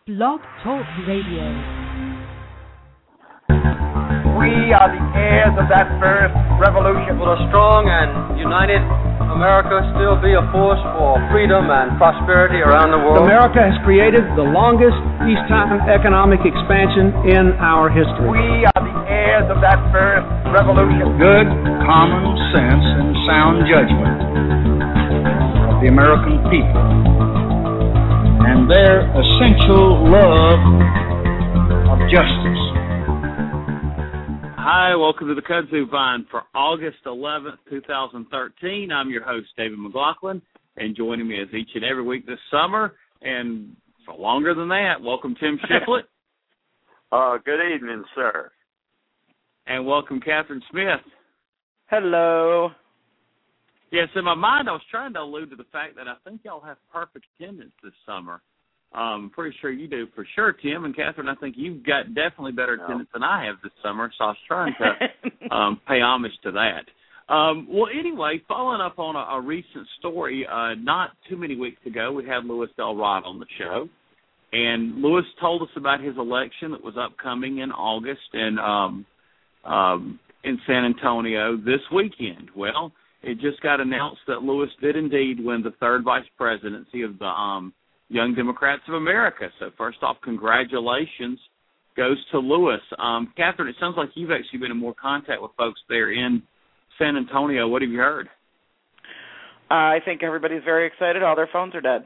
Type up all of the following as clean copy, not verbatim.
Blog Talk Radio. We are the heirs of that first revolution. Will a strong and united America still be a force for freedom and prosperity around the world? America has created the longest peacetime economic expansion in our history. We are the heirs of that first revolution. Good common sense and sound judgment of the American people and their essential love of justice. Hi, welcome to the Kudzu Vine for August 11th, 2013. I'm your host, David McLaughlin, and joining me as each and every week this summer, and for longer than that, welcome Tim Shiflett. Good evening, sir. And welcome Catherine Smith. Hello. Yes, in my mind, I was trying to allude to the fact that I think y'all have perfect attendance this summer. Pretty sure you do for sure, Tim. And Catherine, I think you've got definitely better attendance than I have this summer, so I was trying to pay homage to that. Well, anyway, following up on a recent story, not too many weeks ago, we had Louis Del Rod on the show. And Louis told us about his election that was upcoming in August in San Antonio this weekend. Well, it just got announced that Louis did indeed win the third vice presidency of the Young Democrats of America. So first off, congratulations goes to Louis. Catherine, it sounds like you've actually been in more contact with folks there in San Antonio. What have you heard? I think everybody's very excited. All their phones are dead.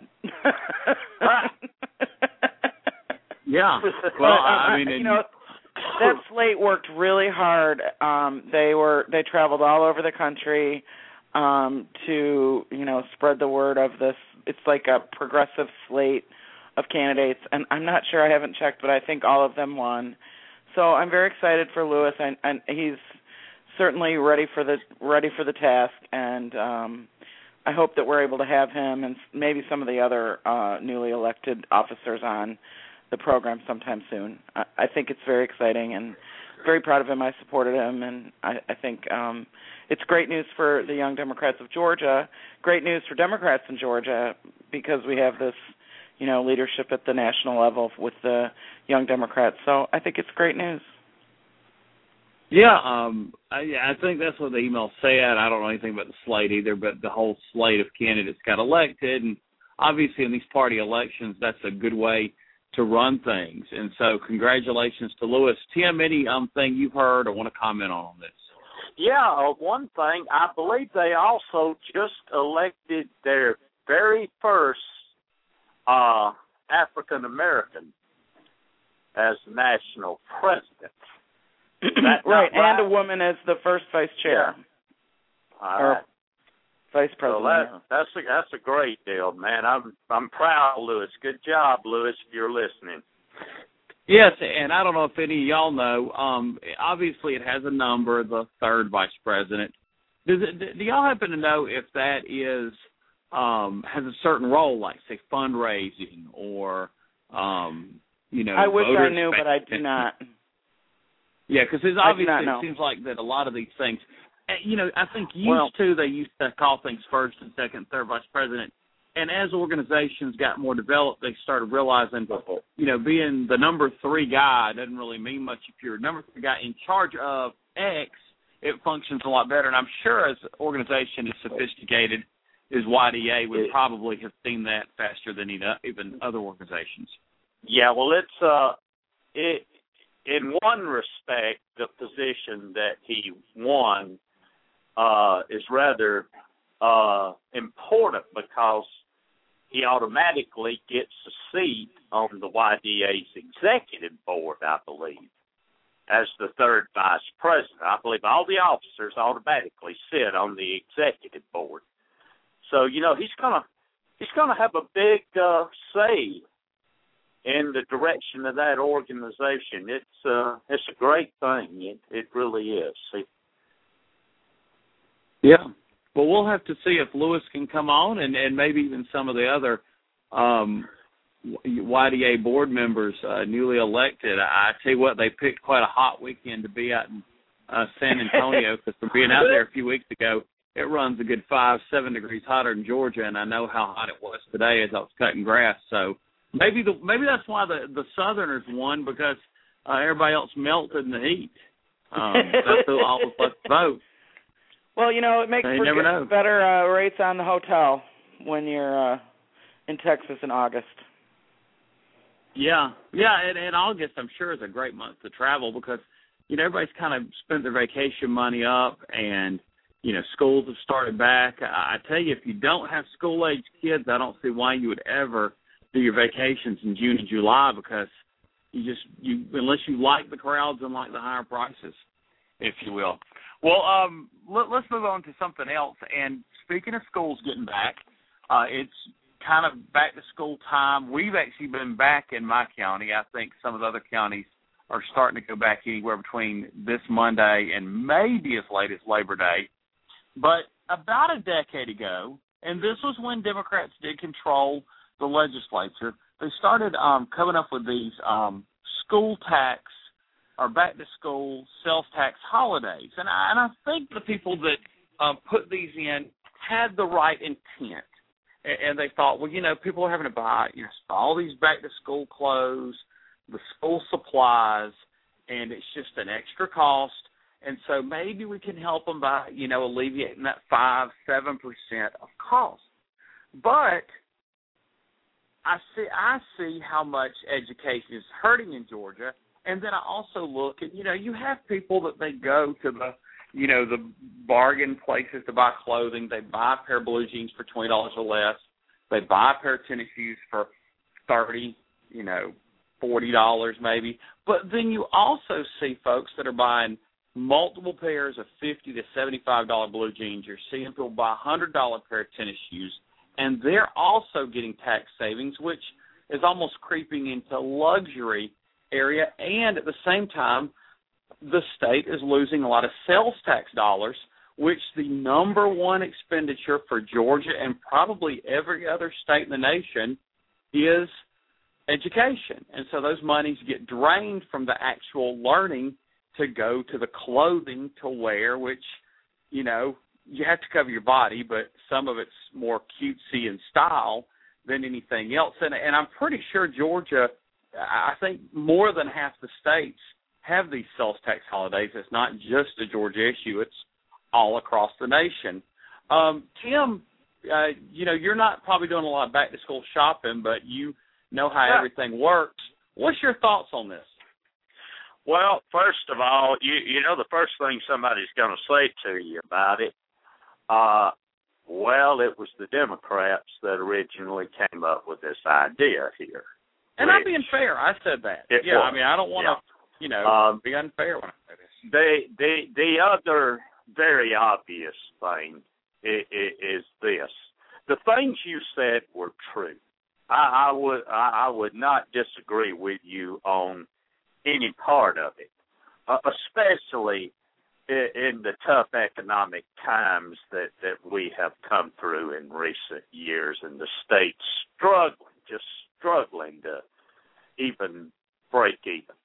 Yeah. Well, I mean, that slate worked really hard. They traveled all over the country to spread the word of this. It's like a progressive slate of candidates, and I'm not sure, I haven't checked, but I think all of them won. So I'm very excited for Louis, and he's certainly ready for the task, and I hope that we're able to have him and maybe some of the other newly elected officers on the program sometime soon. I think it's very exciting, and very proud of him. I supported him, and I think it's great news for the Young Democrats of Georgia, great news for Democrats in Georgia, because we have this, leadership at the national level with the Young Democrats. So I think it's great news. Yeah, I think that's what the email said. I don't know anything about the slate either, but the whole slate of candidates got elected, and obviously in these party elections, that's a good way to run things. And so congratulations to Louis. Tim, any thing you've heard or want to comment on this? Yeah, one thing, I believe they also just elected their very first African-American as national president. Right, and a woman as the first vice chair. Yeah. All right. Vice president. So that's a great deal, man. I'm proud, Louis. Good job, Louis, if you're listening. Yes, and I don't know if any of y'all know. Obviously, it has a number, the third vice president. Do y'all happen to know if that is has a certain role, like say fundraising or I wish I knew, but I do not. Yeah, because obviously it seems like that a lot of these things. I think they used to call things first and second, third vice president. And as organizations got more developed, they started realizing, being the number three guy doesn't really mean much. If you're number three guy in charge of X, it functions a lot better. And I'm sure as an organization as sophisticated as YDA would probably have seen that faster than even other organizations. Yeah, well, it's in one respect, the position that he won is rather important because he automatically gets a seat on the YDA's executive board, I believe, as the third vice president. I believe all the officers automatically sit on the executive board. So, he's gonna have a big say in the direction of that organization. It's a great thing. It really is. Yeah. Well, we'll have to see if Louis can come on and maybe even some of the other YDA board members newly elected. I tell you what, they picked quite a hot weekend to be out in San Antonio, because from being out there a few weeks ago, it runs a good 5-7 degrees hotter in Georgia, and I know how hot it was today as I was cutting grass. So Maybe that's why the Southerners won, because everybody else melted in the heat. That's who always left the vote. Well, it makes for better rates on the hotel when you're in Texas in August. Yeah, and August, I'm sure, is a great month to travel because, everybody's kind of spent their vacation money up, and, schools have started back. I tell you, if you don't have school-age kids, I don't see why you would ever do your vacations in June and July, because unless you like the crowds and like the higher prices, if you will. Well, let's move on to something else. And speaking of schools getting back, it's kind of back to school time. We've actually been back in my county. I think some of the other counties are starting to go back anywhere between this Monday and maybe as late as Labor Day. But about a decade ago, and this was when Democrats did control the legislature, they started coming up with these school tax or back-to-school sales tax holidays. And I think the people that put these in had the right intent. And they thought, well, people are having to buy all these back-to-school clothes, the school supplies, and it's just an extra cost. And so maybe we can help them by, alleviating that 5-7% of cost. But I see how much education is hurting in Georgia, and then I also look at, you have people that they go to the bargain places to buy clothing. They buy a pair of blue jeans for $20 or less. They buy a pair of tennis shoes for $30, $40 maybe. But then you also see folks that are buying multiple pairs of $50 to $75 blue jeans. You're seeing people buy a $100 pair of tennis shoes. And they're also getting tax savings, which is almost creeping into luxury area. And at the same time, the state is losing a lot of sales tax dollars, which the number one expenditure for Georgia and probably every other state in the nation is education. And so those monies get drained from the actual learning to go to the clothing to wear, which, you have to cover your body, but some of it's more cutesy in style than anything else. And I'm pretty sure Georgia, I think more than half the states have these sales tax holidays. It's not just a Georgia issue. It's all across the nation. Tim, you're not probably doing a lot of back-to-school shopping, but you know how everything works. What's your thoughts on this? Well, first of all, the first thing somebody's going to say to you about it, it was the Democrats that originally came up with this idea here. And I'm being fair. I said that. I don't want to, be unfair when I say this. The other very obvious thing is this. The things you said were true. I would not disagree with you on any part of it, especially in the tough economic times that we have come through in recent years, and the state's struggling to even break even.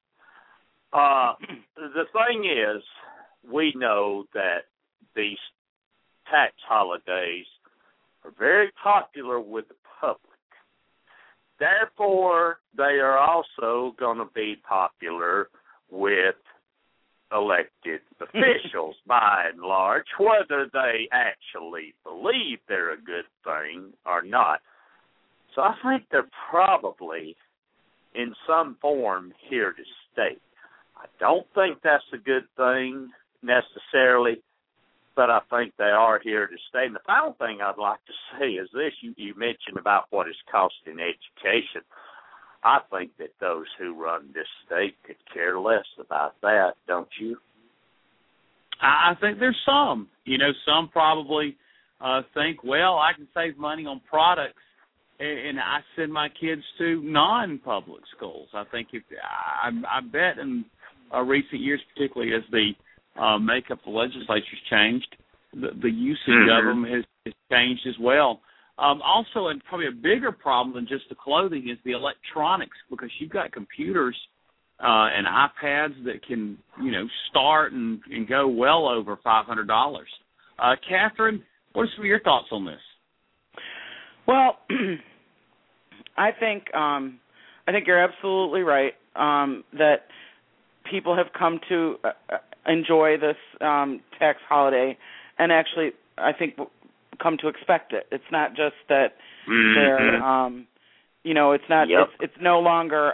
The thing is, we know that these tax holidays are very popular with the public. Therefore, they are also going to be popular with elected officials, by and large, whether they actually believe they're a good thing or not. So I think they're probably in some form here to stay. I don't think that's a good thing necessarily, but I think they are here to stay. And the final thing I'd like to say is this. You mentioned about what it's costing education. I think that those who run this state could care less about that, don't you? I think there's some. Some probably think, well, I can save money on products, and I send my kids to non-public schools. I think I bet in recent years, particularly as the makeup of the legislature's changed, the usage of them has changed as well. Also, and probably a bigger problem than just the clothing is the electronics, because you've got computers and iPads that can, start and go well over $500. Catherine, what are some of your thoughts on this? Well, I think you're absolutely right that people have come to enjoy this tax holiday, and actually, I think come to expect it. It's not just that they're, it's not. Yep. It's no longer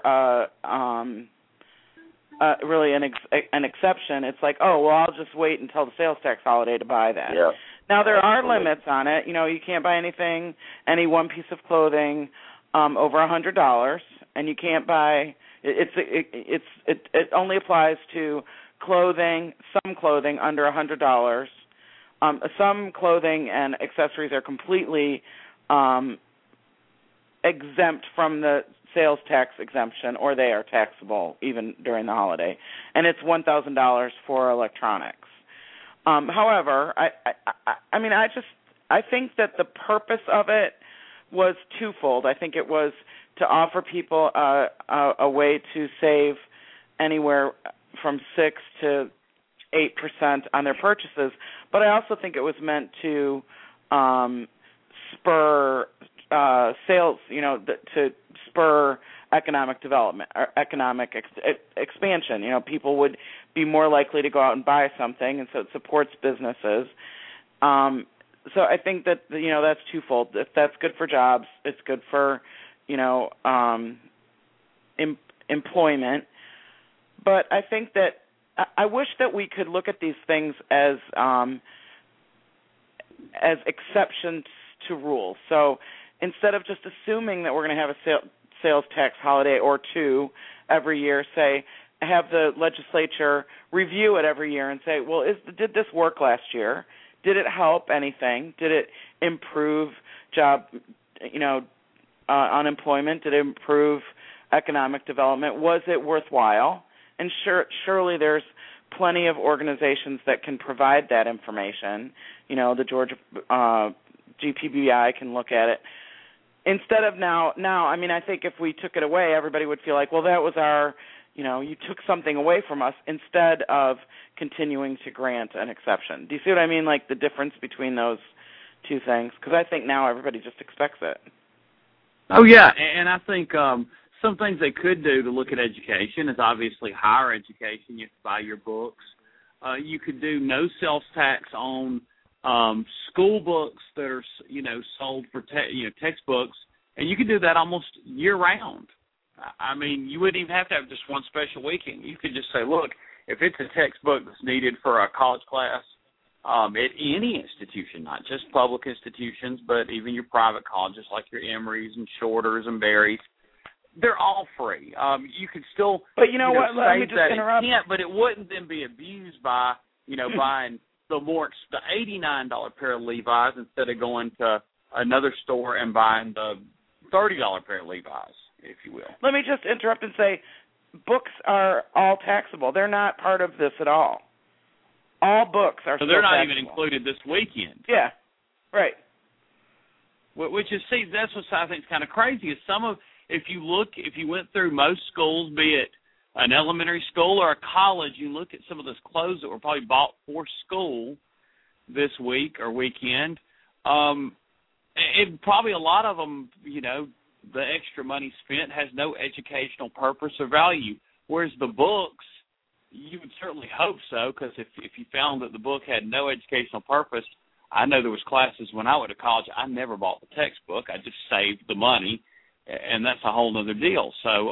really an exception. It's like, oh, well, I'll just wait until the sales tax holiday to buy that. Yep. Now there are limits on it. You can't buy any one piece of clothing over $100, and you can't buy. It only applies to some clothing under $100. Some clothing and accessories are completely exempt from the sales tax exemption, or they are taxable even during the holiday, and it's $1,000 for electronics. However, I think that the purpose of it was twofold. I think it was to offer people a way to save anywhere from 6 to 8% on their purchases, but I also think it was meant to spur sales, to spur economic development or economic expansion. People would be more likely to go out and buy something, and so it supports businesses. So I think that that's twofold. If that's good for jobs, it's good for employment. But I think that I wish that we could look at these things as exceptions to rules. So instead of just assuming that we're going to have a sales tax holiday or two every year, say, have the legislature review it every year and say, well, did this work last year? Did it help anything? Did it improve unemployment? Did it improve economic development? Was it worthwhile? And surely there's plenty of organizations that can provide that information. The Georgia GPBI can look at it. Instead of now, I think if we took it away, everybody would feel like, well, that was our, you took something away from us, instead of continuing to grant an exception. Do you see what I mean, like the difference between those two things? Because I think now everybody just expects it. Oh, yeah, and I think some things they could do to look at education is obviously higher education. You have to buy your books. You could do no sales tax on school books that are, sold for textbooks, and you could do that almost year-round. I mean, you wouldn't even have to have just one special weekend. You could just say, look, if it's a textbook that's needed for a college class at any institution, not just public institutions, but even your private colleges like your Emory's and Shorters and Berry's, they're all free. You could still, but what? Let me just interrupt. It can't, but it wouldn't then be abused by, buying the $89 pair of Levi's instead of going to another store and buying the $30 pair of Levi's, if you will. Let me just interrupt and say, books are all taxable. They're not part of this at all. All books are. So they're not taxable. even included this weekend. Yeah, right. Which is, that's what I think is kind of crazy. Is if you went through most schools, be it an elementary school or a college, you look at some of those clothes that were probably bought for school this week or weekend. Probably a lot of them, the extra money spent has no educational purpose or value. Whereas the books, you would certainly hope so, because if you found that the book had no educational purpose, I know there was classes when I went to college, I never bought the textbook. I just saved the money, and that's a whole other deal. So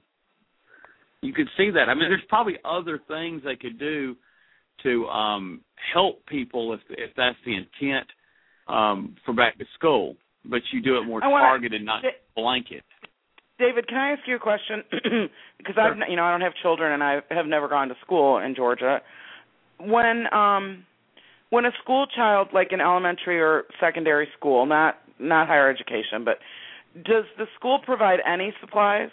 you could see that. I mean, there's probably other things they could do to help people if that's the intent for back to school. But you do it more targeted, not blanket. David, can I ask you a question? Because sure. I don't have children and I have never gone to school in Georgia. When a school child, like in elementary or secondary school, not higher education, but does the school provide any supplies?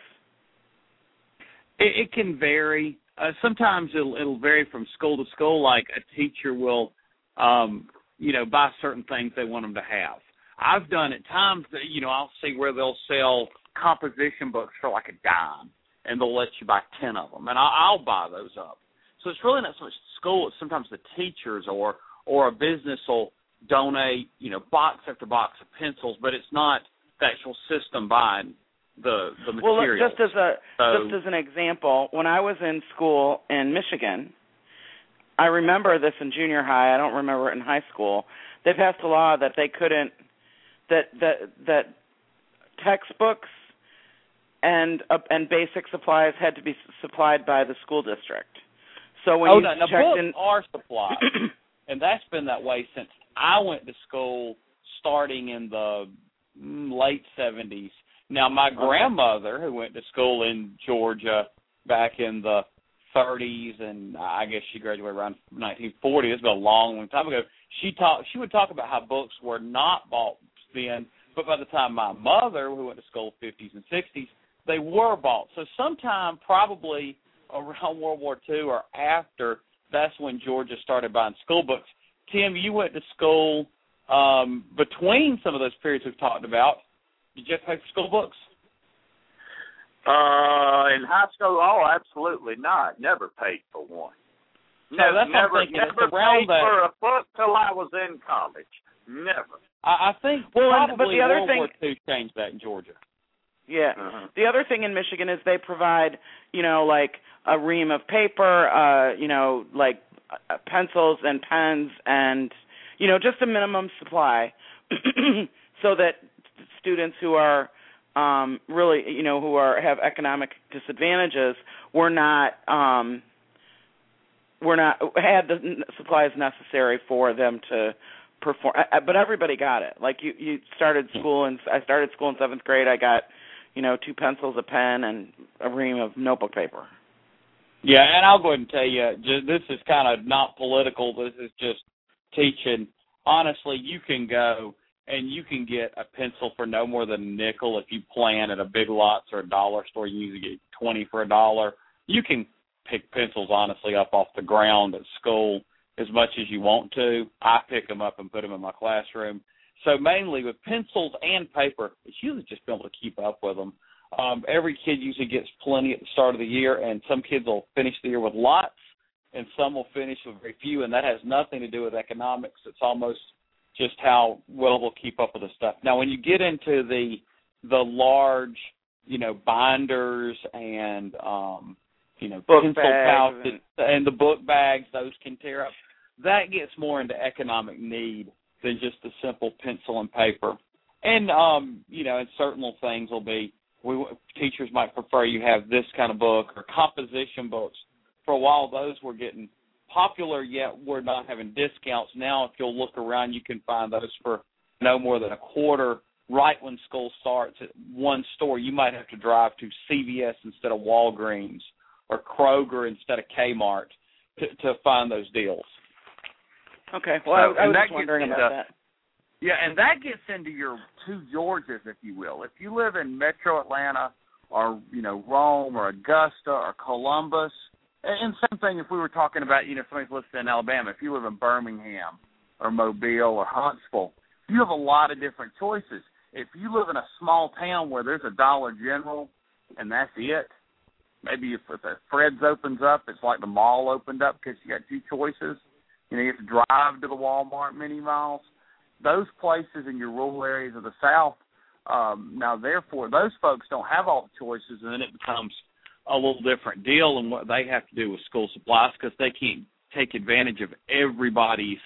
It can vary. Sometimes it'll vary from school to school. Like a teacher will, buy certain things they want them to have. I've done at times that, I'll see where they'll sell composition books for like a dime, and they'll let you buy 10 of them, and I'll buy those up. So it's really not so much school. It's sometimes the teachers or a business will donate, box after box of pencils, but it's not the actual system buying the material. Well, just as an example, when I was in school in Michigan, I remember this in junior high. I don't remember it in high school. They passed a law that they couldn't that textbooks and basic supplies had to be supplied by the school district. So when books are supplied, and that's been that way since I went to school, starting in the late 70s. Now, my grandmother, who went to school in Georgia back in the 30s, and I guess she graduated around 1940. It's been a long time ago. She would talk about how books were not bought then, but by the time my mother, who went to school 50s and 60s, they were bought. So sometime probably around World War II or after, that's when Georgia started buying school books. Tim, you went to school between some of those periods we've talked about. Did you have to pay for school books? In high school, absolutely not. Never paid for one. That's never paid for a book till I was in college. Never. I think probably but the other World War II changed that in Georgia. Yeah. Uh-huh. The other thing in Michigan is they provide, like a ream of paper, like pencils and pens and, just a minimum supply so that students who are really, who have economic disadvantages had the supplies necessary for them to perform. But everybody got it. Like you started school, and I started school in 7th grade. I got, 2 pencils, a pen, and a ream of notebook paper. Yeah, and I'll go ahead and tell you, this is kind of not political. This is just teaching. Honestly, you can go and you can get a pencil for no more than a nickel if you plan at a Big Lots or a dollar store. You usually get 20 for $1. You can pick pencils, honestly, up off the ground at school as much as you want to. I pick them up and put them in my classroom. So mainly with pencils and paper, it's usually just being able to keep up with them. Every kid usually gets plenty at the start of the year, and some kids will finish the year with lots, and some will finish with very few, and that has nothing to do with economics. It's almost just how well they'll keep up with the stuff. Now, when you get into the large, binders and, pencil pouches and the book bags, those can tear up. That gets more into economic need than just a simple pencil and paper. And, and certain little things will be, teachers might prefer you have this kind of book or composition books. For a while, those were getting popular, yet we're not having discounts. Now, if you'll look around, you can find those for no more than $25 right when school starts at one store. You might have to drive to CVS instead of Walgreens or Kroger instead of Kmart to find those deals. Okay. Well, I was just wondering about that. Yeah, and that gets into your two Georgias, if you will. If you live in Metro Atlanta or, Rome or Augusta or Columbus, and same thing if we were talking about, somebody's listening in Alabama. If you live in Birmingham or Mobile or Huntsville, you have a lot of different choices. If you live in a small town where there's a Dollar General and that's it, maybe if a Fred's opens up, it's like the mall opened up because you got two choices. You have to drive to the Walmart mini malls. Those places in your rural areas of the South, now therefore those folks don't have all the choices, and then it becomes a little different deal in what they have to do with school supplies because they can't take advantage of everybody's,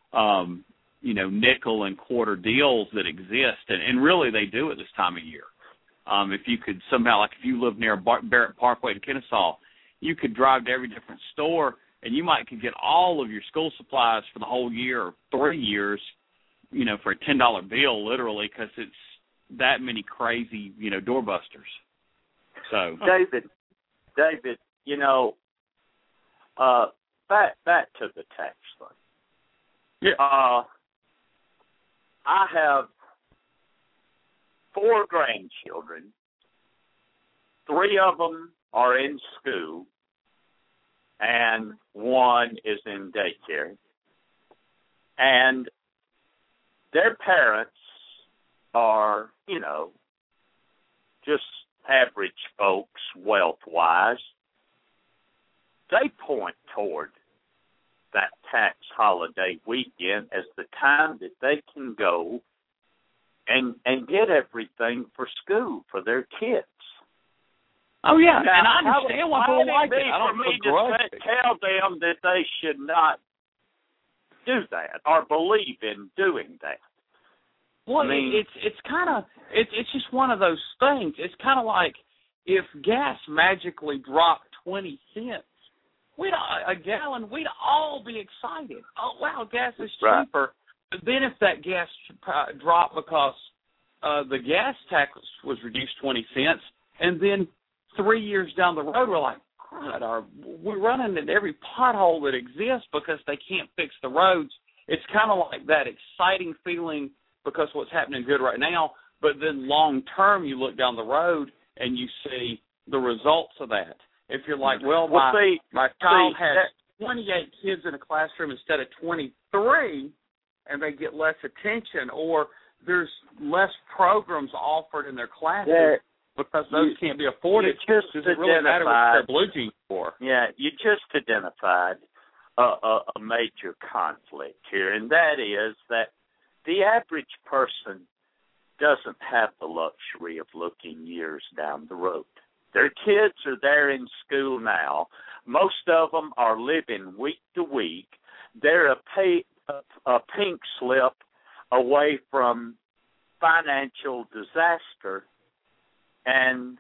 nickel and quarter deals that exist, and really they do at this time of year. If you could somehow, like if you live near Barrett Parkway in Kennesaw, you could drive to every different store, and you could get all of your school supplies for the whole year or 3 years, for a $10 bill, literally, because it's that many crazy, doorbusters. So, David, back to the tax thing. Yeah. I have 4 grandchildren. 3 of them are in school, and 1 is in daycare. And their parents are, just average folks wealth-wise. They point toward that tax holiday weekend as the time that they can go and get everything for school for their kids. Oh yeah, now, and I understand why people like it. I don't for me to tell them that they should not do that or believe in doing that. Well, I mean, it's kind of it's just one of those things. It's kind of like if gas magically dropped 20 cents, a gallon, we'd all be excited. Oh wow, gas is cheaper. Right. But then if that gas dropped because the gas tax was reduced 20 cents, and then 3 years down the road we're like, God, we're running into every pothole that exists because they can't fix the roads. It's kind of like that exciting feeling because what's happening good right now, but then long term you look down the road and you see the results of that. If you're like, my child has 28 kids in a classroom instead of 23, and they get less attention, or there's less programs offered in their classes because those can't be afforded, does it really matter what they're blue jeans for? Yeah, you just identified a major conflict here, and that is that the average person doesn't have the luxury of looking years down the road. Their kids are there in school now. Most of them are living week to week. They're a pink slip away from financial disaster. And,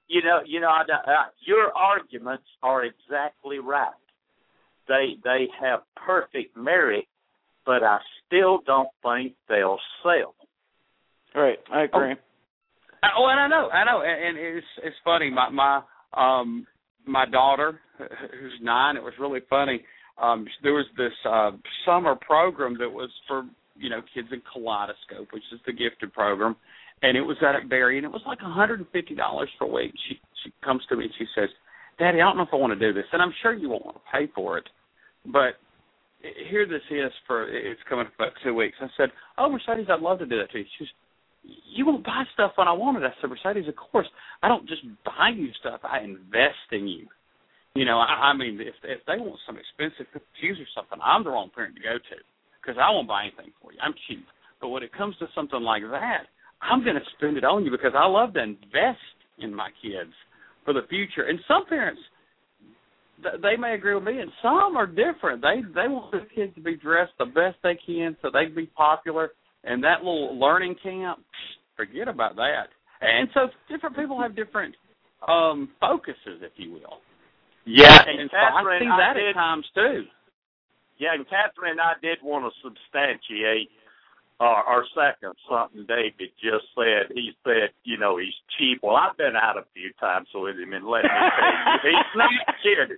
your arguments are exactly right. They have perfect merit, but I still don't think they'll sell. Right, I agree. Oh, and I know, and it's funny. My daughter, who's 9, it was really funny. There was this summer program that was for kids in Kaleidoscope, which is the gifted program, and it was at Berry, and it was like $150 per week. She comes to me and she says, "Daddy, I don't know if I want to do this, and I'm sure you won't want to pay for it, but here this is it's coming up about 2 weeks." I said, "Oh, Mercedes, I'd love to do that to you." She says, "You won't buy stuff when I want it." I said, "Mercedes, of course. I don't just buy you stuff. I invest in you. I mean, if they want some expensive shoes or something, I'm the wrong parent to go to because I won't buy anything for you. I'm cheap. But when it comes to something like that, I'm going to spend it on you because I love to invest in my kids for the future." And some parents, they may agree with me, and some are different. They want their kids to be dressed the best they can so they can be popular. And that little learning camp, forget about that. And so different people have different focuses, if you will. Yeah, and so I see that at times too. Yeah, and Catherine and I did want to substantiate or second something David just said. He said, he's cheap. Well, I've been out a few times with him, and let me tell you, he's not kidding,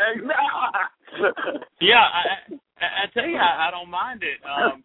okay? Yeah, I tell you, I don't mind it.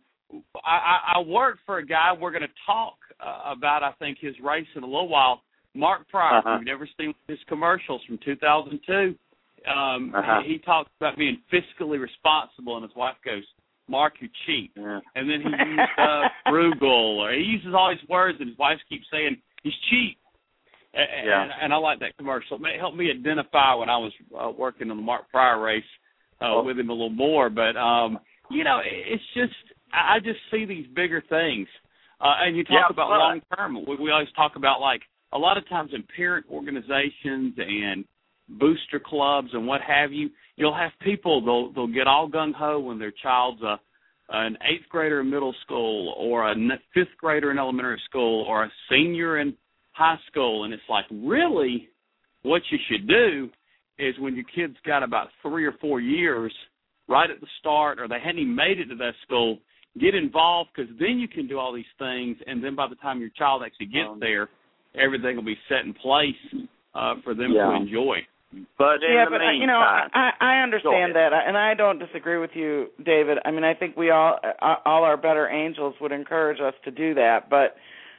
I work for a guy. We're going to talk about, I think, his race in a little while. Mark Pryor. You've never seen his commercials from 2002. He talks about being fiscally responsible, and his wife goes, "Mark, you're cheap." Yeah. And then he uses frugal, or he uses all these words, and his wife keeps saying he's cheap. And I like that commercial. It helped me identify when I was working on the Mark Pryor race with him a little more. But, it's just, I just see these bigger things. And you talk about long-term. We always talk about, like, a lot of times in parent organizations and booster clubs and what have you, you'll have people, they'll get all gung-ho when their child's an 8th grader in middle school or a 5th grader in elementary school or a senior in high school. And it's like, really, what you should do is when your kid's got about 3 or 4 years right at the start, or they hadn't even made it to that school, get involved, because then you can do all these things, and then by the time your child actually gets there, everything will be set in place for them to enjoy. But in the meantime, I understand that, and I don't disagree with you, David. I mean, I think we all our better angels would encourage us to do that. But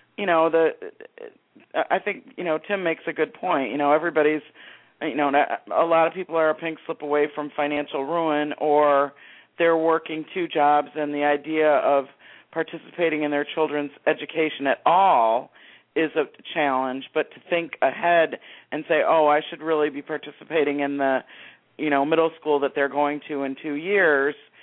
I think Tim makes a good point. Everybody's, a lot of people are a pink slip away from financial ruin, or they're working 2 jobs, and the idea of participating in their children's education at all is a challenge. But to think ahead and say, oh, I should really be participating in the, middle school that they're going to in 2 years,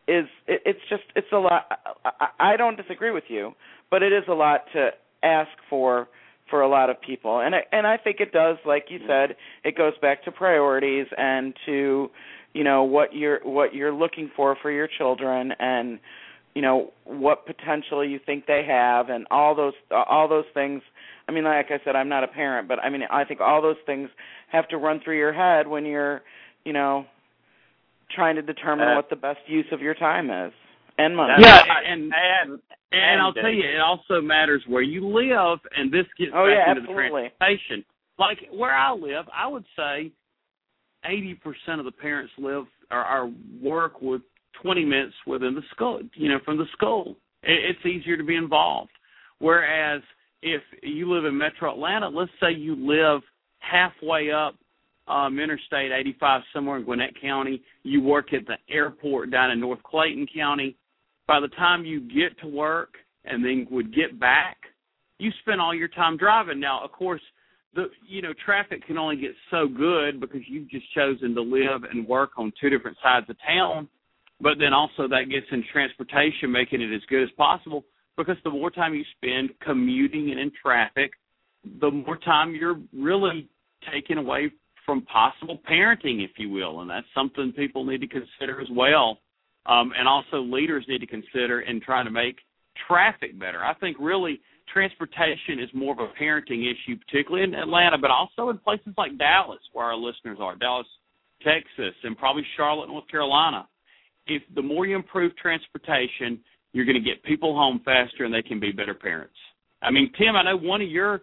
it's a lot. I don't disagree with you, but it is a lot to ask for a lot of people, and I think it does, like you said, it goes back to priorities and to, you know, what you're looking for your children, and, you know, what potential you think they have, and all those things. I mean, like I said, I'm not a parent, but I mean, I think all those things have to run through your head when you're, you know, trying to determine what the best use of your time is and money. Yeah, and I'll tell you, it also matters where you live, and this gets back into the transportation. Like where I live, I would say 80% of the parents live or work with 20 minutes within the school, you know, from the school. It's easier to be involved. Whereas if you live in Metro Atlanta, let's say you live halfway up Interstate 85 somewhere in Gwinnett County, you work at the airport down in North Clayton County. By the time you get to work and then would get back, you spend all your time driving. Now, of course, traffic can only get so good because you've just chosen to live and work on two different sides of town. But then also that gets in transportation, making it as good as possible, because the more time you spend commuting and in traffic, the more time you're really taking away from possible parenting, if you will. And that's something people need to consider as well. And also leaders need to consider in trying to make traffic better. I think really transportation is more of a parenting issue, particularly in Atlanta, but also in places like Dallas, where our listeners are, Dallas, Texas, and probably Charlotte, North Carolina. If the more you improve transportation, you're going to get people home faster and they can be better parents. I mean, Tim, I know one of your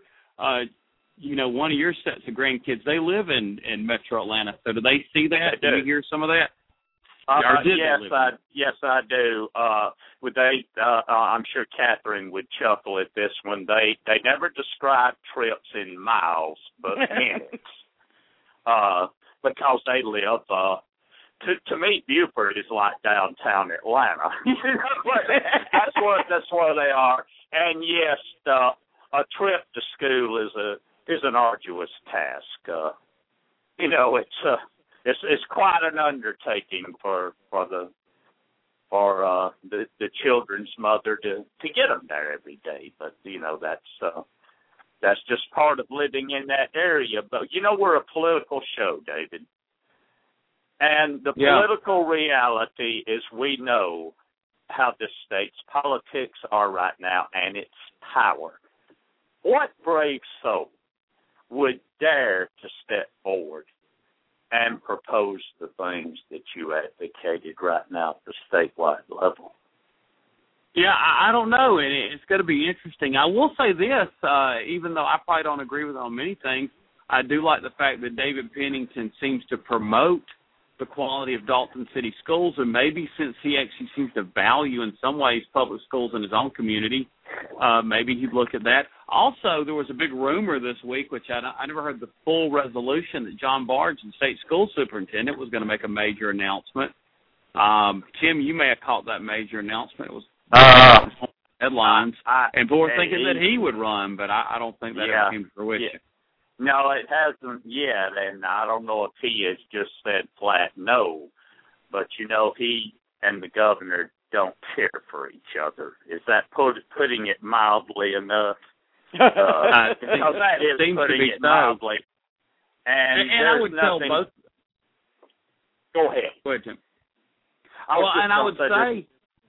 sets of grandkids, they live in Metro Atlanta. So do they see that? Do you hear some of that? Yes, I do. I'm sure Catherine would chuckle at this one. They never describe trips in miles, but minutes, because they live. To me, Beaufort is like downtown Atlanta. That's where they are. And yes, a trip to school is an arduous task. It's quite an undertaking for the children's mother to get them there every day. But that's just part of living in that area. But we're a political show, David, and the political reality is we know how this state's politics are right now and its power. What brave soul would dare to step forward and propose the things that you advocated right now at the statewide level? Yeah, I don't know, and it's going to be interesting. I will say this, even though I probably don't agree with on many things, I do like the fact that David Pennington seems to promote the quality of Dalton City schools, and maybe since he actually seems to value in some ways public schools in his own community, maybe he'd look at that. Also, there was a big rumor this week, which I never heard the full resolution, that John Barge, the state school superintendent, was going to make a major announcement. Tim, you may have caught that major announcement. It was headlines, and people were thinking that he would run, but I don't think that ever came to fruition. Yeah. No, it hasn't yet, and I don't know if he has just said flat no, but he and the governor don't care for each other. Is that putting it mildly enough? That is putting it mildly. And I would tell both. Go ahead. Go ahead, Tim. I would say.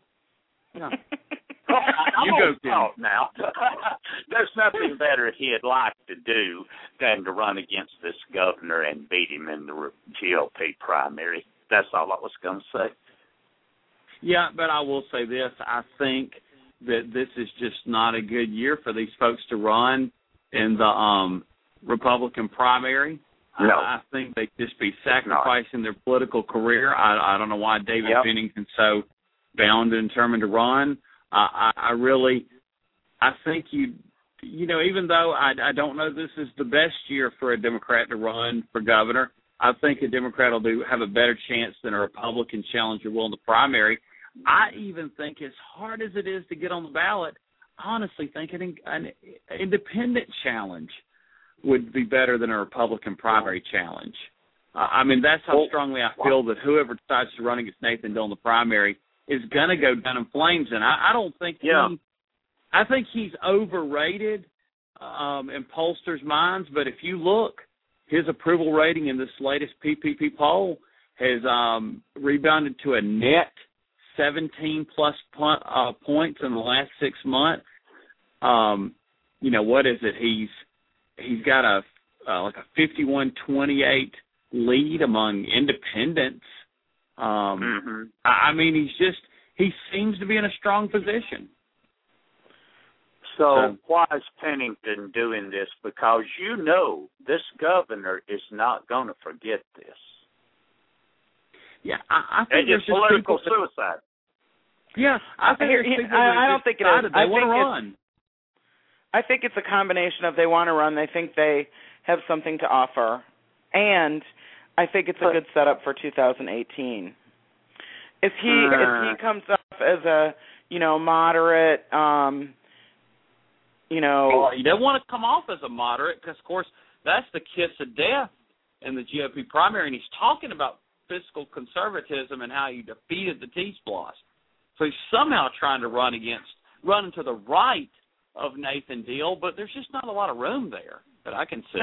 You go, Tim. Now. There's nothing better he'd like to do than to run against this governor and beat him in the GOP primary. That's all I was going to say. Yeah, but I will say this. I think that this is just not a good year for these folks to run in the Republican primary. No. I think they'd just be sacrificing their political career. I don't know why David Pennington's so bound and determined to run. I think even though I don't know this is the best year for a Democrat to run for governor, I think a Democrat will have a better chance than a Republican challenger will in the primary. I even think, as hard as it is to get on the ballot, I honestly think an independent challenge would be better than a Republican primary challenge. That's how strongly I feel that whoever decides to run against Nathan Dill in the primary is going to go down in flames. And I don't think I think he's overrated in pollsters' minds. But if you look, his approval rating in this latest PPP poll has rebounded to a net 17-plus points in the last 6 months. What is it? He's got a 51-28 lead among independents. I mean, he seems to be in a strong position. So why is Pennington doing this? Because this governor is not going to forget this. Yeah, I think it's political suicide. Yeah, I don't think it is. They want to run. I think it's a combination of they want to run, they think they have something to offer, and I think it's a good setup for 2018. If he comes up as a moderate, Well, he doesn't want to come off as a moderate because, of course, that's the kiss of death in the GOP primary, and he's talking about fiscal conservatism and how he defeated the T-Splosh. So he's somehow trying to run to the right of Nathan Deal, but there's just not a lot of room there that I can see.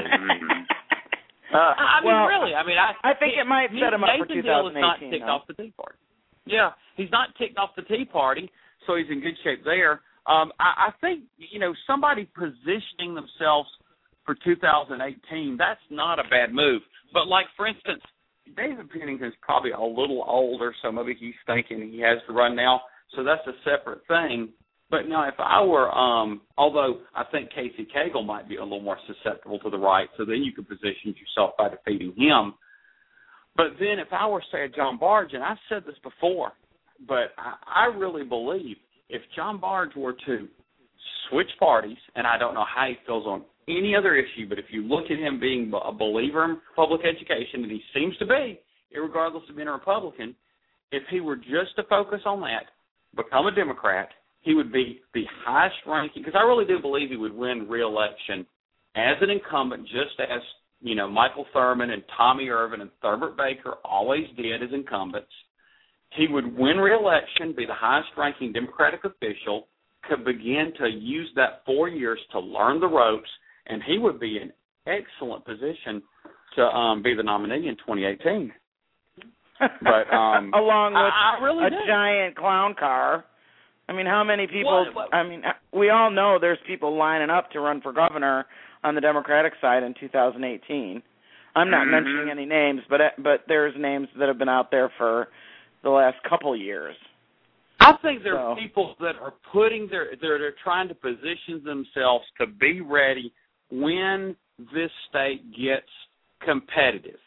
I think it might set him up for 2018. Nathan Deal is not ticked off the Tea Party. Yeah, he's not ticked off the Tea Party, so he's in good shape there. I think, somebody positioning themselves for 2018, that's not a bad move. But, for instance, David Pennington's probably a little older, so maybe he's thinking he has to run now, so that's a separate thing. But now, if I were, although I think Casey Cagle might be a little more susceptible to the right, so then you could position yourself by defeating him. But then if I were, say, a John Barge, and I've said this before, but I really believe if John Barge were to switch parties, and I don't know how he feels on any other issue, but if you look at him being a believer in public education, and he seems to be, regardless of being a Republican, if he were just to focus on that, become a Democrat, he would be the highest ranking, because I really do believe he would win re-election as an incumbent, just as, Michael Thurman and Tommy Irvin and Thurbert Baker always did as incumbents. He would win re-election, be the highest ranking Democratic official, could begin to use that 4 years to learn the ropes, and he would be in excellent position to be the nominee in 2018. But along with I really do. Giant clown car. I mean, how many people? We all know there's people lining up to run for governor on the Democratic side in 2018. I'm not mentioning any names, but there's names that have been out there for the last couple years. I think there are people that are they're trying to position themselves to be ready when this state gets competitive.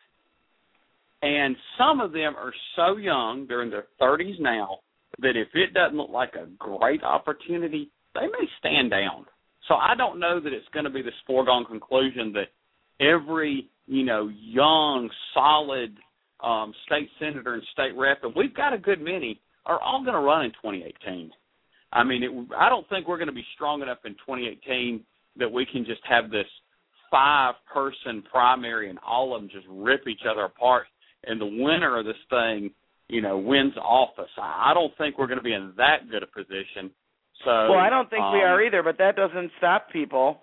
And some of them are so young, they're in their 30s now, that if it doesn't look like a great opportunity, they may stand down. So I don't know that it's going to be this foregone conclusion that every, young, solid state senator and state rep, and we've got a good many, are all going to run in 2018. I mean, I don't think we're going to be strong enough in 2018 that we can just have this 5-person primary and all of them just rip each other apart, and the winner of this thing, wins office. I don't think we're going to be in that good a position. So, well, I don't think we are either, but that doesn't stop people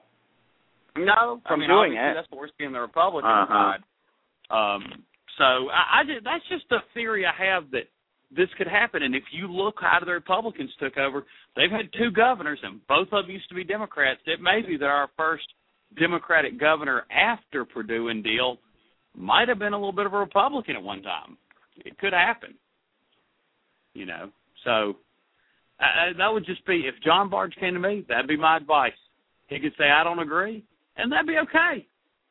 from doing it. That's what we're seeing the Republican side. So that's just a theory I have that this could happen. And if you look how the Republicans took over, they've had 2 governors, and both of them used to be Democrats. It may be that our first Democratic governor after Perdue and Deal might have been a little bit of a Republican at one time. It could happen, So that would just be, if John Barge came to me, that'd be my advice. He could say, I don't agree, and that'd be okay.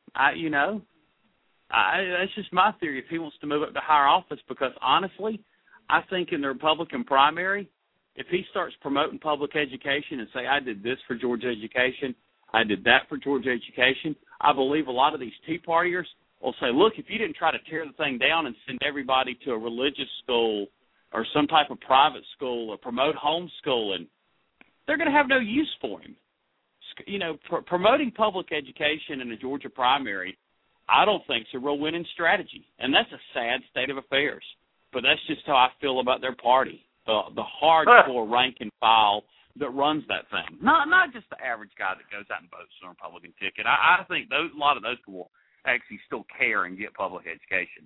That's just my theory if he wants to move up to higher office, because honestly, I think in the Republican primary, if he starts promoting public education and say, I did this for Georgia education, I did that for Georgia education, I believe a lot of these Tea Partiers will say, look, if you didn't try to tear the thing down and send everybody to a religious school or some type of private school or promote homeschooling, they're going to have no use for him. Promoting public education in the Georgia primary, I don't think it's a real winning strategy. And that's a sad state of affairs. But that's just how I feel about their party. the hardcore rank and file that runs that thing. Not just the average guy that goes out and votes for a Republican ticket. I think a lot of those people actually still care and get public education.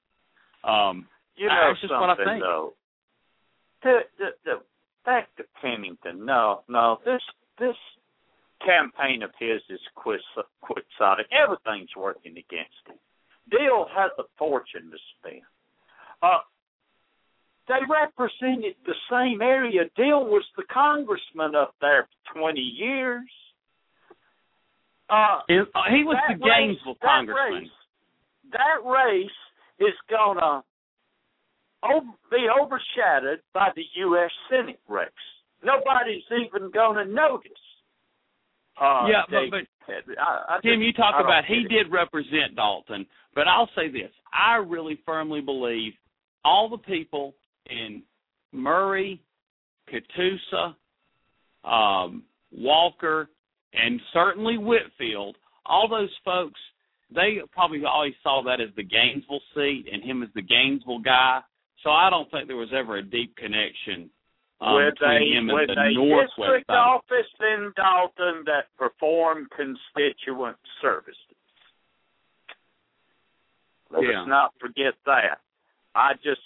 That's just what I think. Though, the back to Pennington. No, this campaign of his is quixotic. Everything's working against him. Deal has a fortune to spend. They represented the same area. Deal was the congressman up there for 20 years. He was the Gainesville congressman. That race is going to be overshadowed by the U.S. Senate race. Nobody's even going to notice. But Tim, you talk about he did represent Dalton, but I'll say this. I really firmly believe all the people in Murray, Catoosa, Walker, and certainly Whitfield, all those folks, they probably always saw that as the Gainesville seat and him as the Gainesville guy. So I don't think there was ever a deep connection between him and the Northwest district office in Dalton that performed constituent services. Let's not forget that. I just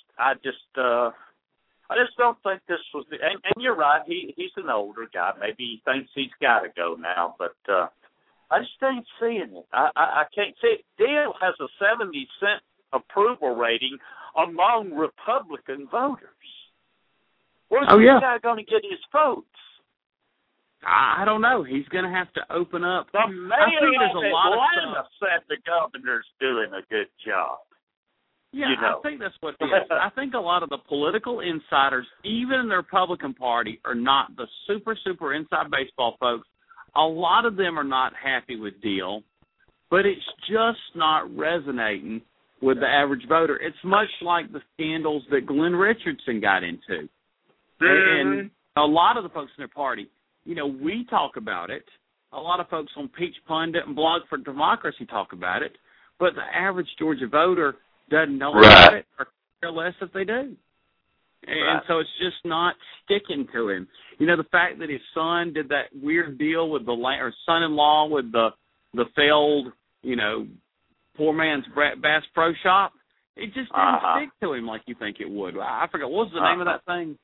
don't think this was the. And you're right. He's an older guy. Maybe he thinks he's got to go now, but I just ain't seeing it. I can't see it. Deal has a 70% approval rating among Republican voters. Where's this guy going to get his votes? I don't know. He's going to have to open up. The mayor of Atlanta said the governor's doing a good job. Yeah, I think that's what it is. I think a lot of the political insiders, even in the Republican Party, are not the super inside baseball folks. A lot of them are not happy with Deal, but it's just not resonating with the average voter. It's much like the scandals that Glenn Richardson got into. And a lot of the folks in their party, we talk about it. A lot of folks on Peach Pundit and Blog for Democracy talk about it, but the average Georgia voter doesn't know about it or care less if they do. And so it's just not sticking to him. The fact that his son did that weird deal with or son-in-law with the failed, poor man's Bass Pro Shop, it just didn't stick to him like you think it would. I forgot, what was the name of that thing?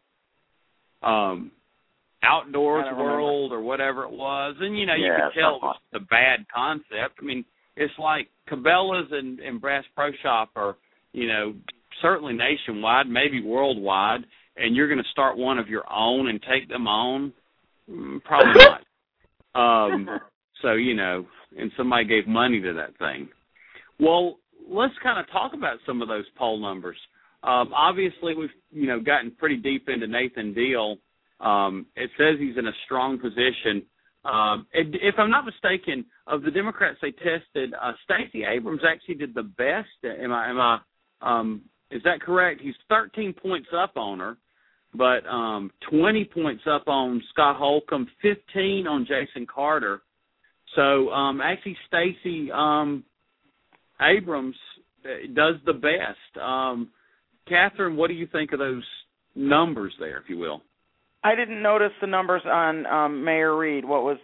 Outdoors World or whatever it was. And, you could tell it was a bad concept. I mean, it's like Cabela's and Bass Pro Shop are, certainly nationwide, maybe worldwide, and you're going to start one of your own and take them on? Probably not. So, and somebody gave money to that thing. Well, let's kind of talk about some of those poll numbers. Obviously, we've, gotten pretty deep into Nathan Deal. It says he's in a strong position. If I'm not mistaken, of the Democrats they tested, Stacey Abrams actually did the best. Is that correct? He's 13 points up on her, but 20 points up on Scott Holcomb, 15 on Jason Carter. So actually, Stacey Abrams does the best. Catherine, what do you think of those numbers there, if you will? I didn't notice the numbers on Mayor Reed. What was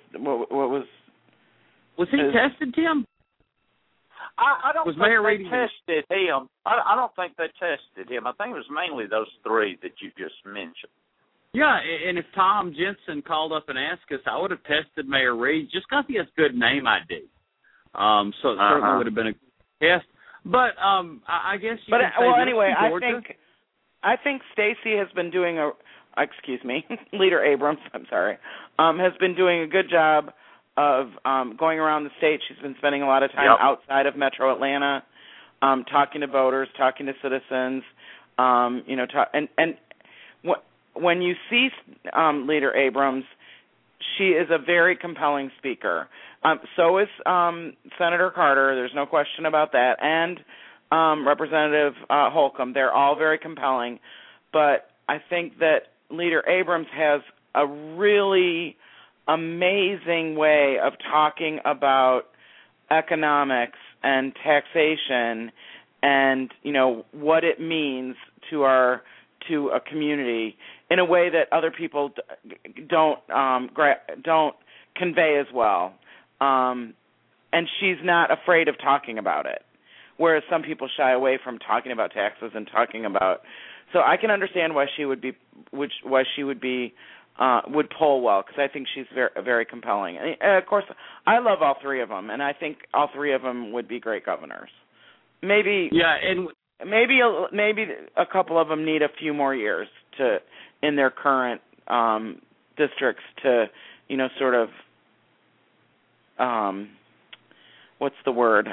he tested, Tim? I don't think they tested him. I don't think they tested him. I think it was mainly those three that you just mentioned. Yeah, and if Tom Jensen called up and asked us, I would have tested Mayor Reed just because he has good name ID. So it certainly would have been a test. But I guess you can say anyway, I think Stacey has been doing Leader Abrams, has been doing a good job of going around the state. She's been spending a lot of time outside of Metro Atlanta, talking to voters, talking to citizens, when you see Leader Abrams, she is a very compelling speaker. So is Senator Carter. There's no question about that. And Representative Holcomb. They're all very compelling. But I think that Leader Abrams has a really amazing way of talking about economics and taxation and, what it means to a community. in a way that other people don't convey as well. And she's not afraid of talking about it, whereas some people shy away from talking about taxes and talking about. So I can understand why she would poll well, because I think she's very, very compelling. And of course, I love all three of them, and I think all three of them would be great governors. Maybe maybe a couple of them need a few more years in their current districts to, sort of. What's the word?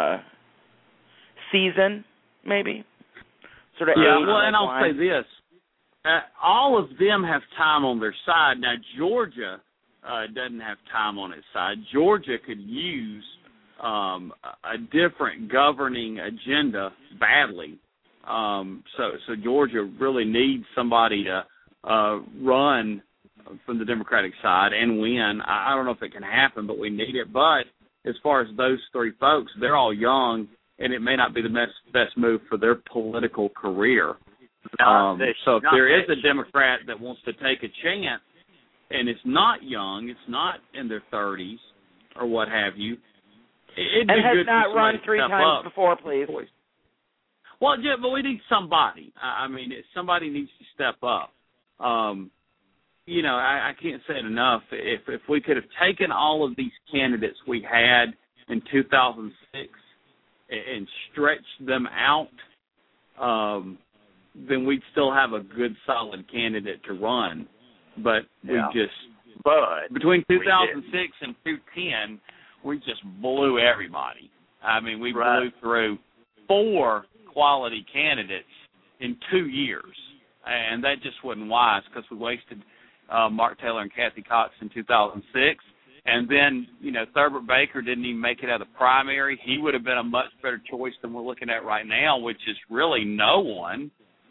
Season, maybe. Sort of. Yeah. Well, and I'll say this: all of them have time on their side. Now, Georgia doesn't have time on its side. Georgia could use a different governing agenda badly. So Georgia really needs somebody to run from the Democratic side and win. I don't know if it can happen, but we need it. But as far as those three folks, they're all young, and it may not be the best move for their political career. So if there is a Democrat that wants to take a chance, and it's not young, it's not in their 30s or what have you, it'd be good has not run 3 times before, please. Well, yeah, but we need somebody. I mean, somebody needs to step up. I can't say it enough. If we could have taken all of these candidates we had in 2006 and stretched them out, then we'd still have a good, solid candidate to run. But between 2006 and 2010, we just blew everybody. I mean, we blew through 4 quality candidates in 2 years, and that just wasn't wise because we wasted Mark Taylor and Kathy Cox in 2006, and then Thurbert Baker didn't even make it out of the primary. He would have been a much better choice than we're looking at right now, which is really no one.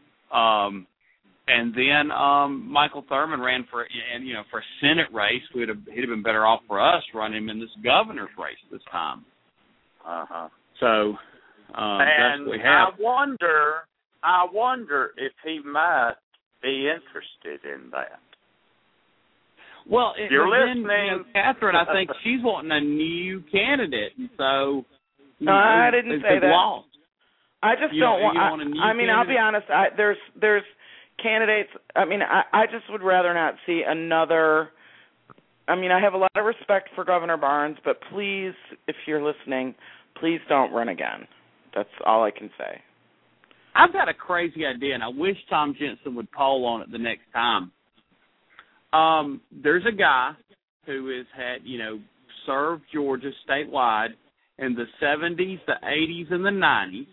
And then Michael Thurman ran for a Senate race. He'd have been better off for us running him in this governor's race this time. So that's what we have. I wonder if he might be interested in that. Well, you're listening, Catherine. I think she's wanting a new candidate, and so no, I didn't say that. Lost. I just don't want. I mean, I'll be honest. There's candidates. I mean, I just would rather not see another. I mean, I have a lot of respect for Governor Barnes, but please, if you're listening, please don't run again. That's all I can say. I've got a crazy idea, and I wish Tom Jensen would poll on it the next time. There's a guy who has had, served Georgia statewide in the 70s, the 80s, and the 90s.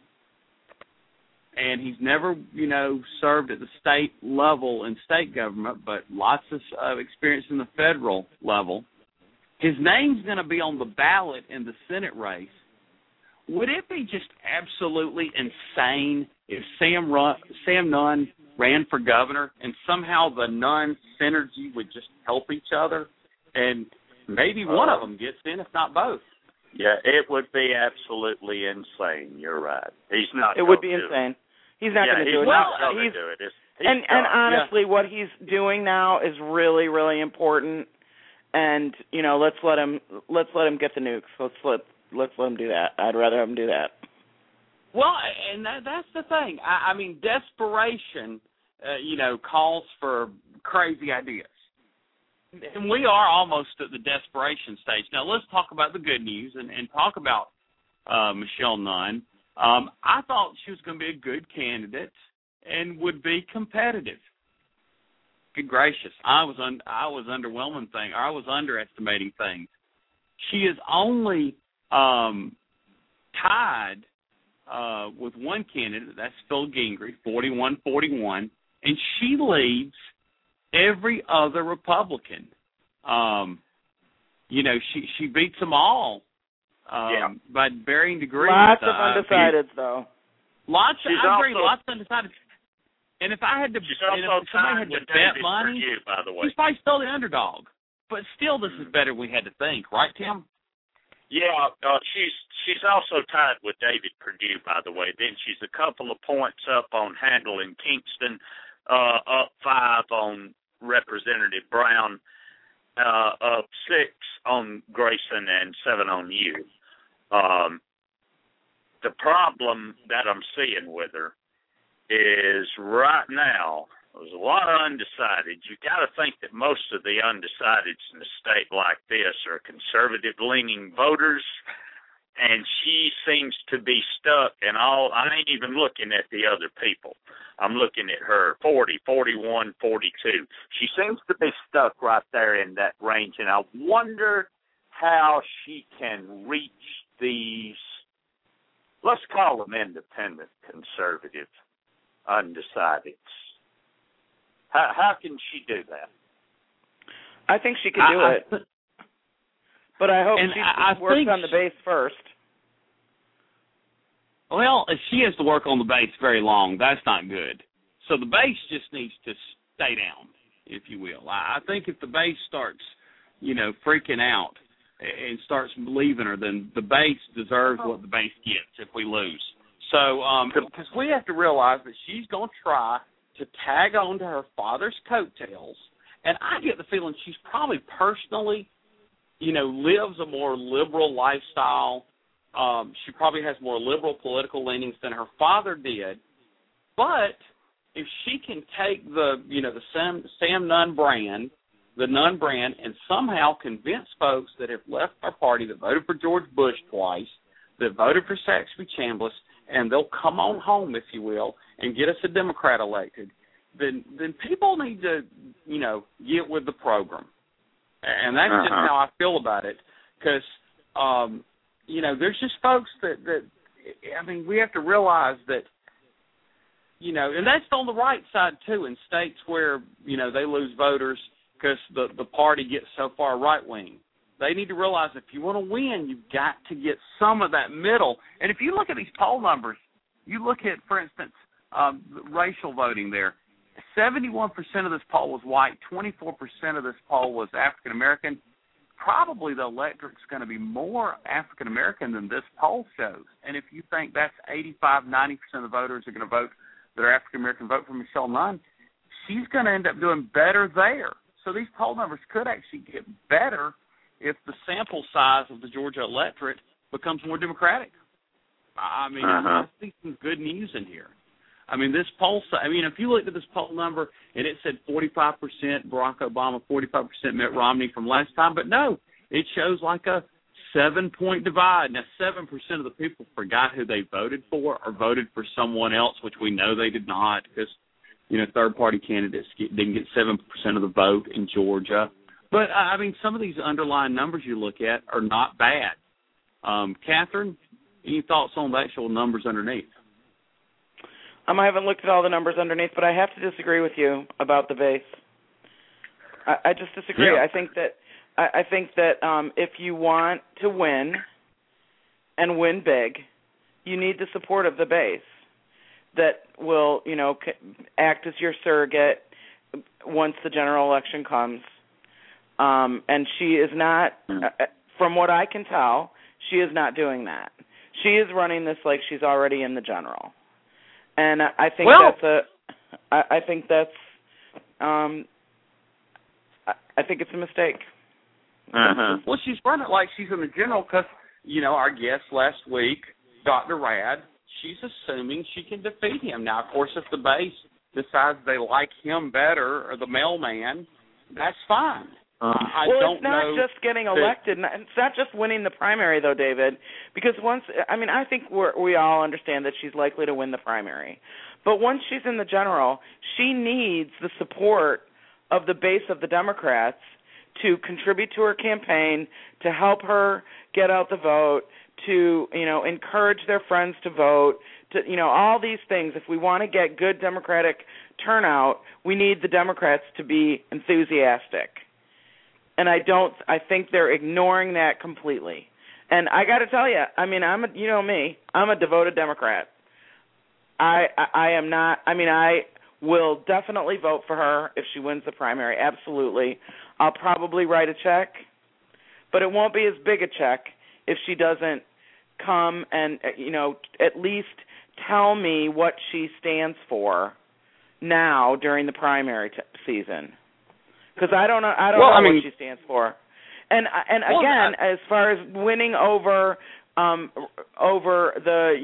And he's never, served at the state level in state government, but lots of experience in the federal level. His name's going to be on the ballot in the Senate race. Would it be just absolutely insane if Sam Nunn ran for governor and somehow the Nunn synergy would just help each other and maybe one of them gets in, if not both? Yeah, it would be absolutely insane. You're right. He's not. It would be insane. He's not going to do it. Well, he's do it. And honestly, what he's doing now is really, really important. And let's let him get the nukes. Let's let him do that. I'd rather him do that. Well, and that's the thing. I mean, desperation, calls for crazy ideas. And we are almost at the desperation stage. Now, let's talk about the good news and talk about Michelle Nunn. I thought she was going to be a good candidate and would be competitive. Good gracious. I was underwhelming things. I was underestimating things. She is only tied with one candidate, that's Phil Gingrich, 41-41, and she leads every other Republican. She beats them all by varying degrees. Lots of undecideds, though. I agree, lots of undecideds. And if I had to, somebody had to bet money, she's probably still the underdog. But still, this is better than we had to think, right, Tim? Yeah, she's also tied with David Perdue, by the way. Then she's a couple of points up on Handel and Kingston, up 5 on Representative Brown, up 6 on Grayson, and 7 on you. The problem that I'm seeing with her is right now, there's a lot of undecideds. You got to think that most of the undecideds in a state like this are conservative-leaning voters, and she seems to be stuck in all. I ain't even looking at the other people. I'm looking at her, 40, 41, 42. She seems to be stuck right there in that range, and I wonder how she can reach these, let's call them independent conservative undecideds. How can she do that? I think she can do it. But I hope she works on the base first. Well, if she has to work on the base very long, that's not good. So the base just needs to stay down, if you will. I think if the base starts, freaking out and starts leaving her, then the base deserves what the base gets if we lose. So, because we have to realize that she's going to try to tag on to her father's coattails, and I get the feeling she's probably personally, lives a more liberal lifestyle. She probably has more liberal political leanings than her father did. But if she can take the Sam Nunn brand, and somehow convince folks that have left our party, that voted for George Bush twice, that voted for Saxby Chambliss, and they'll come on home, if you will, and get us a Democrat elected, then people need to, get with the program. And that's just how I feel about it. Because, there's just folks that, we have to realize that, and that's on the right side, too, in states where, they lose voters because the party gets so far right-wing. They need to realize if you want to win, you've got to get some of that middle. And if you look at these poll numbers, you look at, for instance, racial voting there. 71% of this poll was white, 24% of this poll was African-American. Probably the electorate's going to be more African-American than this poll shows. And if you think that's 85, 90% of the voters are going to vote, that are African-American, vote for Michelle Nunn, she's going to end up doing better there. So these poll numbers could actually get better if the sample size of the Georgia electorate becomes more Democratic. I see some good news in here. This poll, if you looked at this poll number and it said 45% Barack Obama, 45% Mitt Romney from last time, but no, it shows like a 7-point divide. Now, 7% of the people forgot who they voted for or voted for someone else, which we know they did not because, third-party candidates didn't get 7% of the vote in Georgia. But, some of these underlying numbers you look at are not bad. Catherine, any thoughts on the actual numbers underneath? I haven't looked at all the numbers underneath, but I have to disagree with you about the base. I just disagree. Yeah. I think that if you want to win and win big, you need the support of the base that will, act as your surrogate once the general election comes. And she is not, from what I can tell, she is not doing that. She is running this like she's already in the general. And I think I think it's a mistake. Well, she's running like she's in the general because, our guest last week, Dr. Rad, she's assuming she can defeat him. Now, of course, if the base decides they like him better or the mailman, that's fine. It's not just getting elected. It's not just winning the primary, though, David, because I think we all understand that she's likely to win the primary. But once she's in the general, she needs the support of the base of the Democrats to contribute to her campaign, to help her get out the vote, to, encourage their friends to vote, to, all these things. If we want to get good Democratic turnout, we need the Democrats to be enthusiastic. And I think they're ignoring that completely. And I got to tell you, I'm a devoted Democrat. I am not, I will definitely vote for her if she wins the primary, absolutely. I'll probably write a check, but it won't be as big a check if she doesn't come and, at least tell me what she stands for now during the primary season? Because I don't know what she stands for. And again, as far as winning over the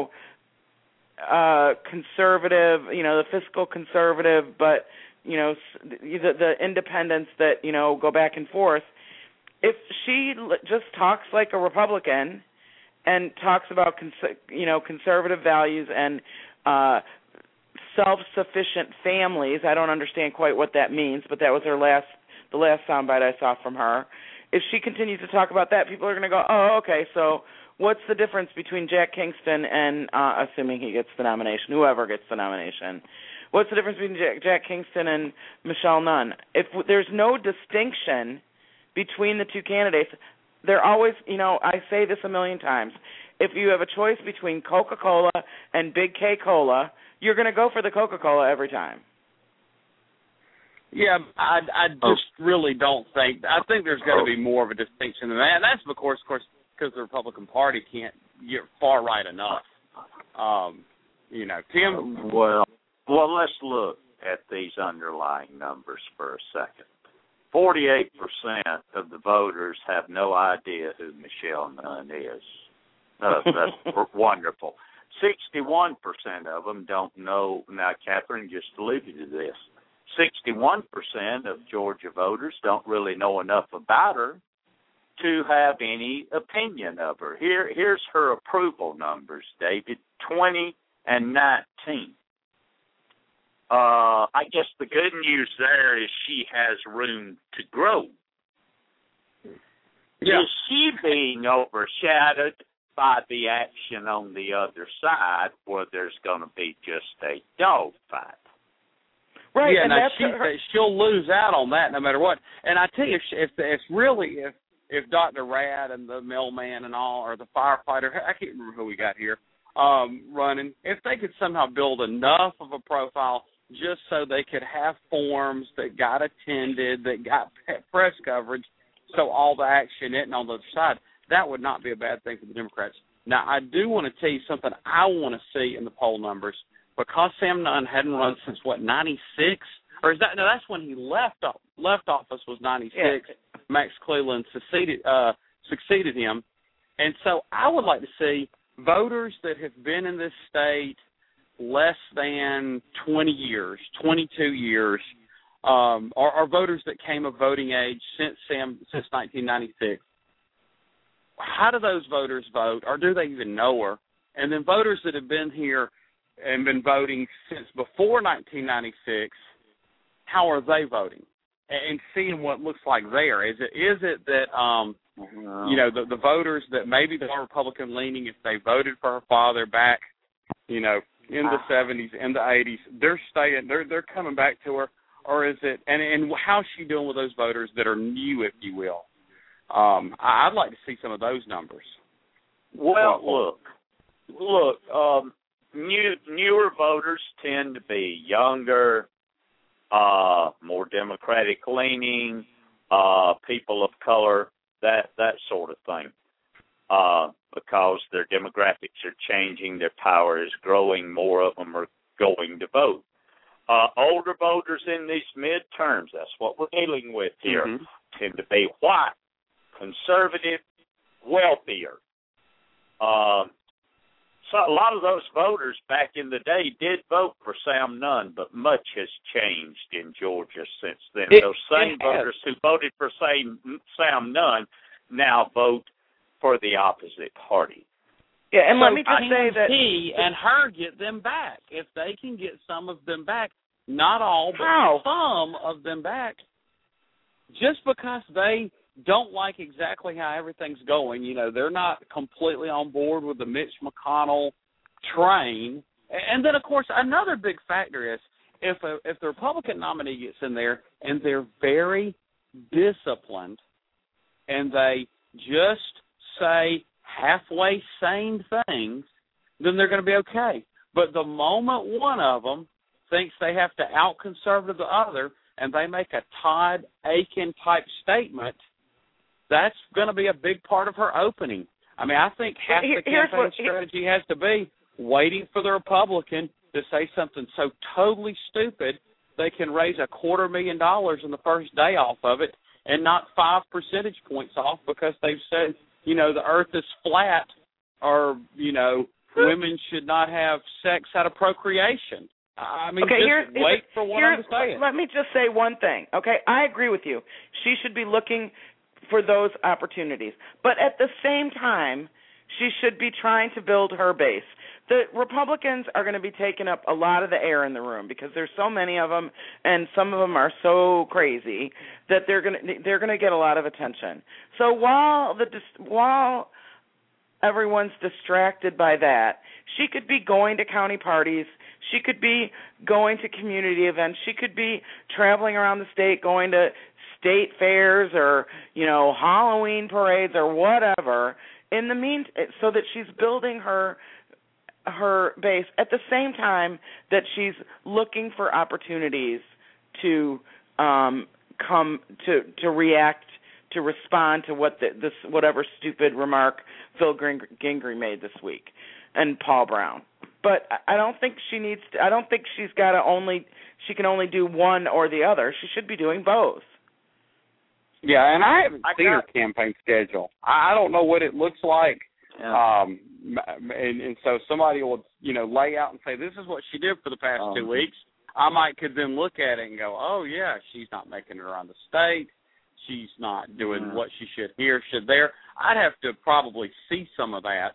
conservative, the fiscal conservative, but the independents that go back and forth. If she just talks like a Republican and talks about conservative values and self-sufficient families, I don't understand quite what that means, but that was the last soundbite I saw from her. If she continues to talk about that, people are going to go, oh, okay, so what's the difference between Jack Kingston and, assuming he gets the nomination, whoever gets the nomination, what's the difference between Jack Kingston and Michelle Nunn? If there's no distinction between the two candidates, they're always, I say this a million times, if you have a choice between Coca-Cola and Big K Cola, you're going to go for the Coca-Cola every time. Yeah, I just really don't think. I think there's got to be more of a distinction than that. And that's, of course, because the Republican Party can't get far right enough. Tim? Well, let's look at these underlying numbers for a second. 48% of the voters have no idea who Michelle Nunn is. That's wonderful. 61% of them don't know. Now, Catherine just alluded to this. 61% of Georgia voters don't really know enough about her to have any opinion of her. Here's her approval numbers, David, 20 and 19. I guess the good news there is she has room to grow. Yeah. Is she being overshadowed by the action on the other side where there's going to be just a dogfight? Right, yeah, and she'll lose out on that no matter what. And I tell you, if Dr. Rad and the mailman and all, or the firefighter, I can't remember who we got here, running, if they could somehow build enough of a profile just so they could have forums that got attended, that got press coverage, so all the action isn't on the other side, that would not be a bad thing for the Democrats. Now, I do want to tell you something I want to see in the poll numbers. Because Sam Nunn hadn't run since, 96? Or is that, no, that's when he left office was 96. Yeah. Max Cleland succeeded him. And so I would like to see voters that have been in this state less than 20 years, 22 years, or voters that came of voting age since 1996. How do those voters vote, or do they even know her? And then voters that have been here and been voting since before 1996, how are they voting? And seeing what looks like there. Is it that, the voters that maybe they are Republican leaning, if they voted for her father back, in the 70s, in the 80s, they're coming back to her, or is it, and how's she doing with those voters that are new, if you will? I'd like to see some of those numbers. Well, look, newer voters tend to be younger, more Democratic leaning, people of color, that sort of thing, because their demographics are changing, their power is growing, more of them are going to vote. Older voters in these midterms, that's what we're dealing with here, tend to be white, conservative, wealthier. So a lot of those voters back in the day did vote for Sam Nunn, but much has changed in Georgia since then. Those same voters who voted for Sam Nunn now vote for the opposite party. Yeah, and let me just say that he and her get them back. If they can get some of them back, not all, but some of them back, just because they don't like exactly how everything's going. They're not completely on board with the Mitch McConnell train. And then, of course, another big factor is if the Republican nominee gets in there and they're very disciplined and they just say halfway sane things, then they're going to be okay. But the moment one of them thinks they have to out-conservative the other and they make a Todd Aiken-type statement, that's going to be a big part of her opening. I mean, I think half the campaign strategy has to be waiting for the Republican to say something so totally stupid, they can raise $250,000 in the first day off of it and not 5 percentage points off because they've said, the earth is flat or, women should not have sex out of procreation. I mean, wait for what I'm saying. Let me just say one thing, okay? I agree with you. She should be looking for those opportunities. But at the same time, she should be trying to build her base. The Republicans are going to be taking up a lot of the air in the room because there's so many of them, and some of them are so crazy that they're going to get a lot of attention. So while everyone's distracted by that, she could be going to county parties. She could be going to community events. She could be traveling around the state, going to state fairs or, Halloween parades or whatever. In the meantime, so that she's building her base at the same time that she's looking for opportunities to come to react, to respond to whatever stupid remark Phil Gingrey made this week and Paul Brown. But I don't think she needs to, I don't think she can only do one or the other. She should be doing both. Yeah, and I haven't seen her campaign schedule. I don't know what it looks like. Yeah. And so somebody will, lay out and say, this is what she did for the past 2 weeks. I could then look at it and go, oh, yeah, she's not making it around the state. She's not doing what she should here, should there. I'd have to probably see some of that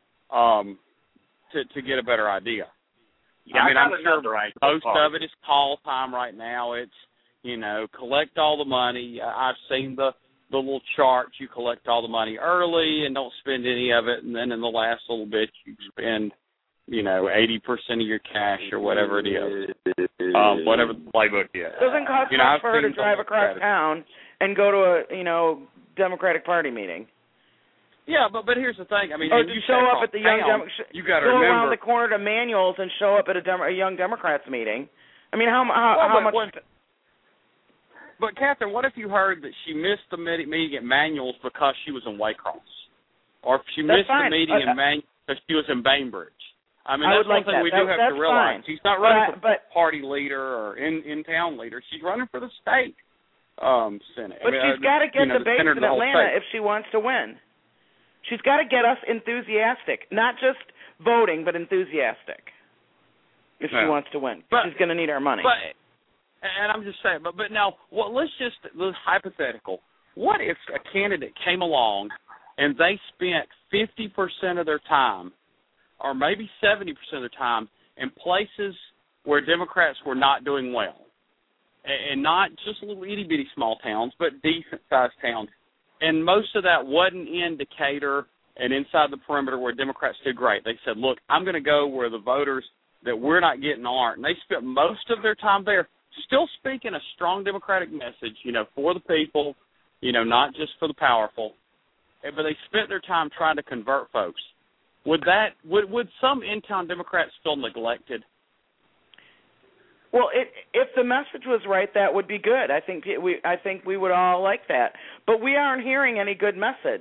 to get a better idea. Yeah, I'm sure most of it is call time right now. It's, collect all the money. I've seen the little charts. You collect all the money early and don't spend any of it, and then in the last little bit you spend, 80% of your cash or whatever it is, whatever the playbook is. It doesn't cost much for her to drive across town and go to a, Democratic Party meeting. Yeah, but here's the thing. I mean, or to show up at the you got to go remember around the corner to Manuel's and show up at a Young Democrats meeting. I mean, how much? But Catherine, what if you heard that she missed the meeting at Manuel's because she was in Waycross, or if she missed the meeting in Manuel's because she was in Bainbridge? I mean, that's one thing we do have to realize. She's not running for party leader or in-town leader. She's running for the state Senate. But she's got to get the base in Atlanta if she wants to win. She's got to get us enthusiastic, not just voting, but enthusiastic if she wants to win. She's going to need our money. And I'm just saying, but now, let's hypothetical. What if a candidate came along and they spent 50% of their time, or maybe 70% of their time, in places where Democrats were not doing well, and not just little itty-bitty small towns, but decent-sized towns, and most of that wasn't in Decatur and inside the perimeter where Democrats did great. They said, look, I'm going to go where the voters that we're not getting aren't, and they spent most of their time there, still speaking a strong Democratic message, for the people, not just for the powerful. But they spent their time trying to convert folks. Would some in-town Democrats feel neglected? Well, if the message was right, that would be good. I think we would all like that. But we aren't hearing any good message.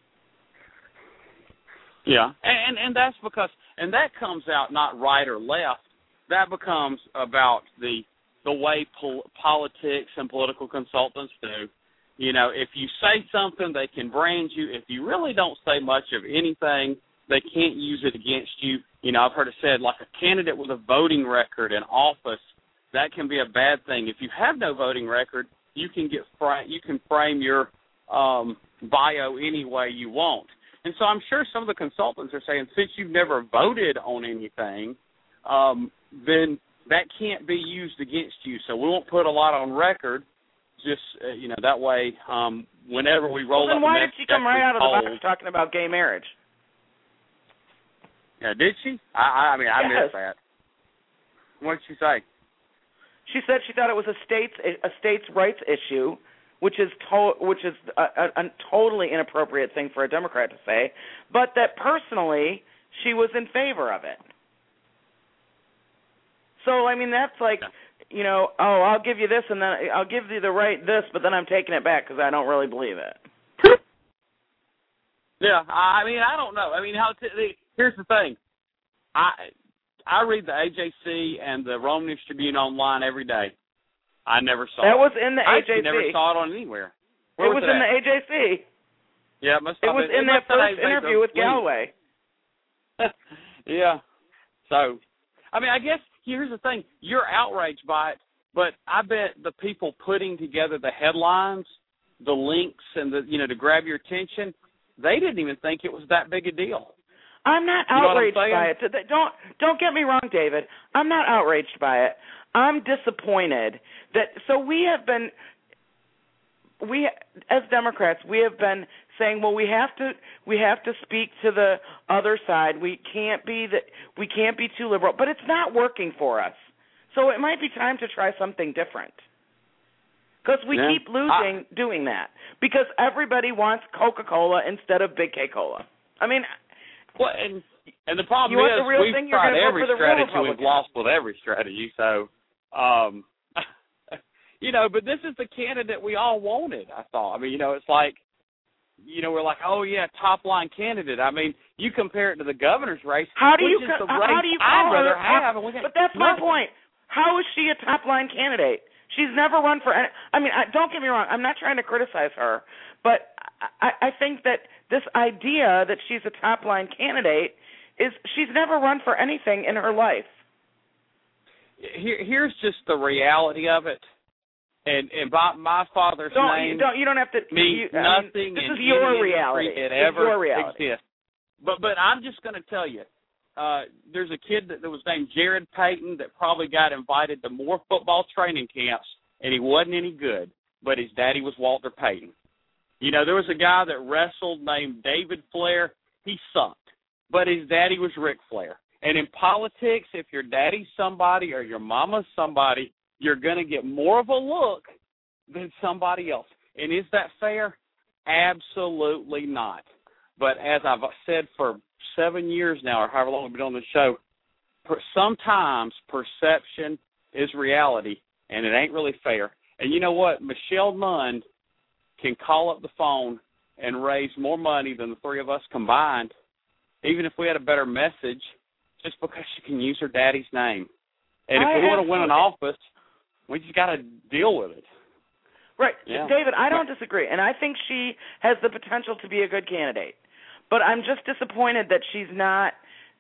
Yeah, and that's because, and that comes out not right or left. That becomes about the way politics and political consultants do. If you say something, they can brand you. If you really don't say much of anything, they can't use it against you. I've heard it said, like a candidate with a voting record in office, that can be a bad thing. If you have no voting record, you can frame your bio any way you want. And so I'm sure some of the consultants are saying, since you've never voted on anything, then that can't be used against you. So we won't put a lot on record. Just that way, whenever we roll up. Then why did she come right out of the box talking about gay marriage? Yeah, did she? I missed that. What did she say? She said she thought it was a states' rights issue, which is a totally inappropriate thing for a Democrat to say, but that personally she was in favor of it. So I mean, that's like, I'll give you this and then I'll give you the right this, but then I'm taking it back because I don't really believe it. Yeah, I mean, I don't know. I mean, here's the thing. I read the AJC and the Rome News Tribune online every day. I never saw it. That was in the AJC. I never saw it on anywhere. It was in the AJC. Yeah, it must have been. It was in that first interview with Galloway. Yeah. So, I mean, I guess here's the thing. You're outraged by it, but I bet the people putting together the headlines, the links, and to grab your attention, they didn't even think it was that big a deal. I'm not outraged by it. Don't get me wrong, David. I'm not outraged by it. I'm disappointed that. So we as Democrats, we have been saying, well, we have to speak to the other side. We can't be too liberal, but it's not working for us. So it might be time to try something different. Because we keep losing doing that. Because everybody wants Coca-Cola instead of Big K-Cola. I mean, well, and the problem is we've tried every strategy. We've lost with every strategy. So, but this is the candidate we all wanted, I thought. I mean, it's like, we're like, oh, yeah, top-line candidate. I mean, you compare it to the governor's race. How do you call I'd rather her? have. But that's my point. How is she a top-line candidate? She's never run for any. I mean, don't get me wrong. I'm not trying to criticize her, but I think that this idea that she's a top-line candidate is she's never run for anything in her life. Here's just the reality of it. And by my father's name, you don't have to means nothing. This is your reality. It ever exists. But I'm just going to tell you, there's a kid that was named Jared Payton that probably got invited to more football training camps, and he wasn't any good. But his daddy was Walter Payton. There was a guy that wrestled named David Flair. He sucked, but his daddy was Ric Flair. And in politics, if your daddy's somebody or your mama's somebody, you're going to get more of a look than somebody else. And is that fair? Absolutely not. But as I've said for 7 years now, or however long we've been on the show, sometimes perception is reality, and it ain't really fair. And you know what? Michelle Nunn can call up the phone and raise more money than the three of us combined, even if we had a better message, just because she can use her daddy's name. And if we want to win an office, we just got to deal with it. Right. Yeah. David, I don't disagree, and I think she has the potential to be a good candidate. But I'm just disappointed that she's not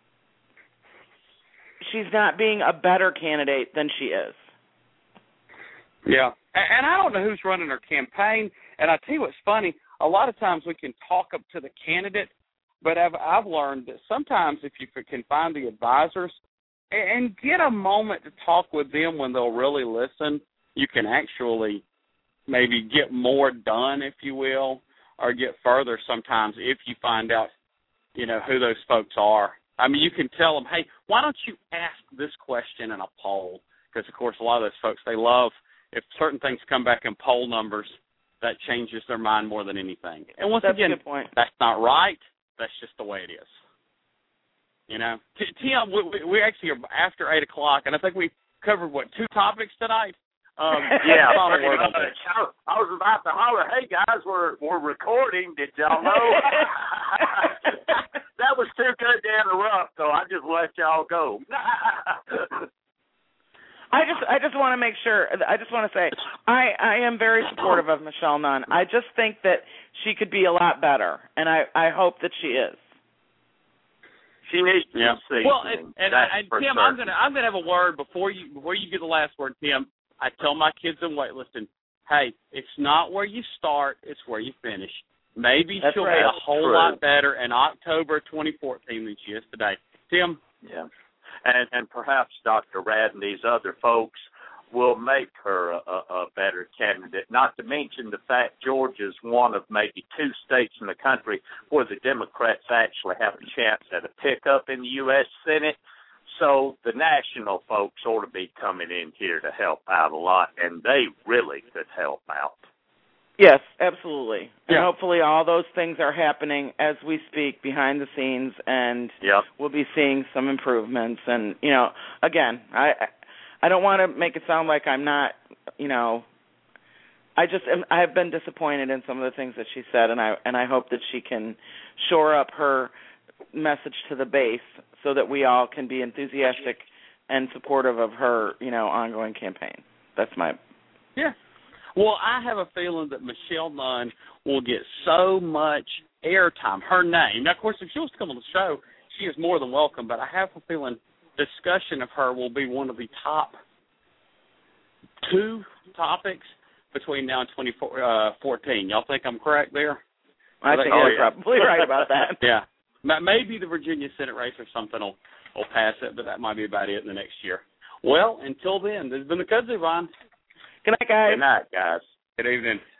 being a better candidate than she is. Yeah. And I don't know who's running her campaign, and I tell you what's funny, a lot of times we can talk up to the candidate, but I've learned that sometimes if you can find the advisors and get a moment to talk with them when they'll really listen, you can actually maybe get more done, if you will, or get further sometimes if you find out, who those folks are. I mean, you can tell them, hey, why don't you ask this question in a poll? Because, of course, a lot of those folks, they love if certain things come back in poll numbers, that changes their mind more than anything. And once again, that's not right. That's just the way it is. Tim, we actually are after 8 o'clock, and I think we covered, 2 topics tonight? Yeah, I was about to holler, hey, guys, we're recording. Did y'all know? That was too good to interrupt, so I just let y'all go. I just want to make sure. I just want to say I am very supportive of Michelle Nunn. I just think that she could be a lot better, and I hope that she is. She needs to see. Well, and Tim, I'm gonna have a word before you get the last word, Tim. I tell my kids in weightlifting, hey, it's not where you start, it's where you finish. Maybe she'll be a whole lot better in October 2014 than she is today. Tim? Yeah. And perhaps Dr. Rad and these other folks will make her a better candidate, not to mention the fact Georgia's one of maybe 2 states in the country where the Democrats actually have a chance at a pickup in the U.S. Senate. So the national folks ought to be coming in here to help out a lot, and they really could help out. Yes, absolutely. And hopefully all those things are happening as we speak behind the scenes, and we'll be seeing some improvements. And, again, I don't want to make it sound like I'm not, I have been disappointed in some of the things that she said, and I hope that she can shore up her message to the base so that we all can be enthusiastic and supportive of her, ongoing campaign. That's my... Yeah. Well, I have a feeling that Michelle Nunn will get so much airtime, her name. Now, of course, if she wants to come on the show, she is more than welcome, but I have a feeling discussion of her will be one of the top 2 topics between now and 2014. Y'all think I'm correct there? I think you're probably right about that. Yeah. Maybe the Virginia Senate race or something will pass it, but that might be about it in the next year. Well, until then, this has been the Kudzu Vine. Good night, guys. Good night, guys. Good evening.